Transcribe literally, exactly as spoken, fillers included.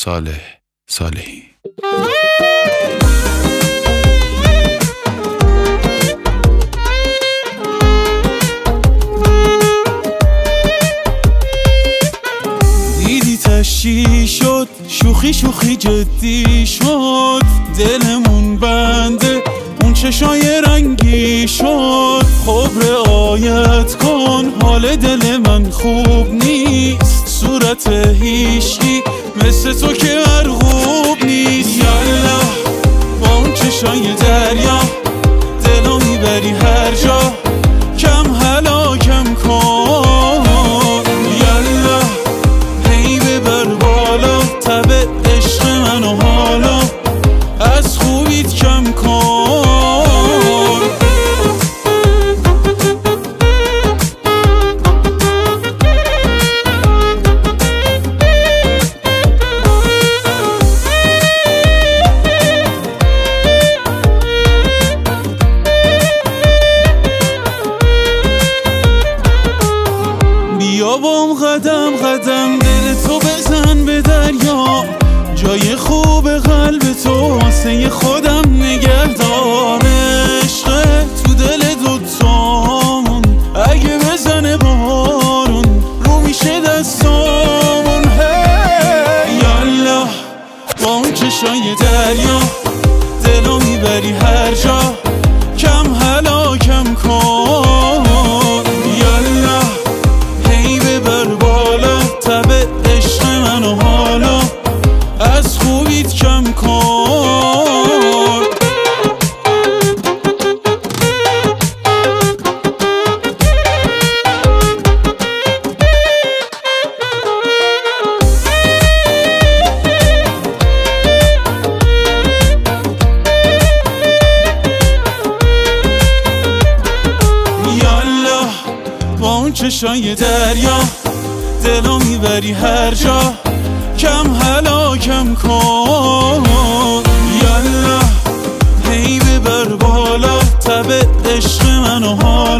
صالح صالحی. دیدی تشی شد، شوخی شوخی جدی شد، دلمون بنده اون چشای رنگی شد. خب رعایت کن، حال دل من خوب نیست، صورت هیشگی مثل تو که مرغوب نیست. یالا با اون چشای دریا دلو میبری هر جا، کم هلاکم کن. یالا هی ببر بالا تب عشق منو حالا، از خوبیت کم کن. بیا بام قدم قدم دل تو بزن به دریا، جای خوب قلب تو واسه خودم نگهدار. عشق تو دل دوتامون اگه بزنه بارون رو میشه دستامون. هی یالا با اون چشای دریا دلو میبری هر جا، کم هلاکم کن. یالا هی ببر بالا تب عشق منو حالا، از خوبیت کم کن. یالا با اون چشای دریا دلو میبری هر جا، کم هلاکم کن. یالا هی ببر بالا تب عشق منو حالا،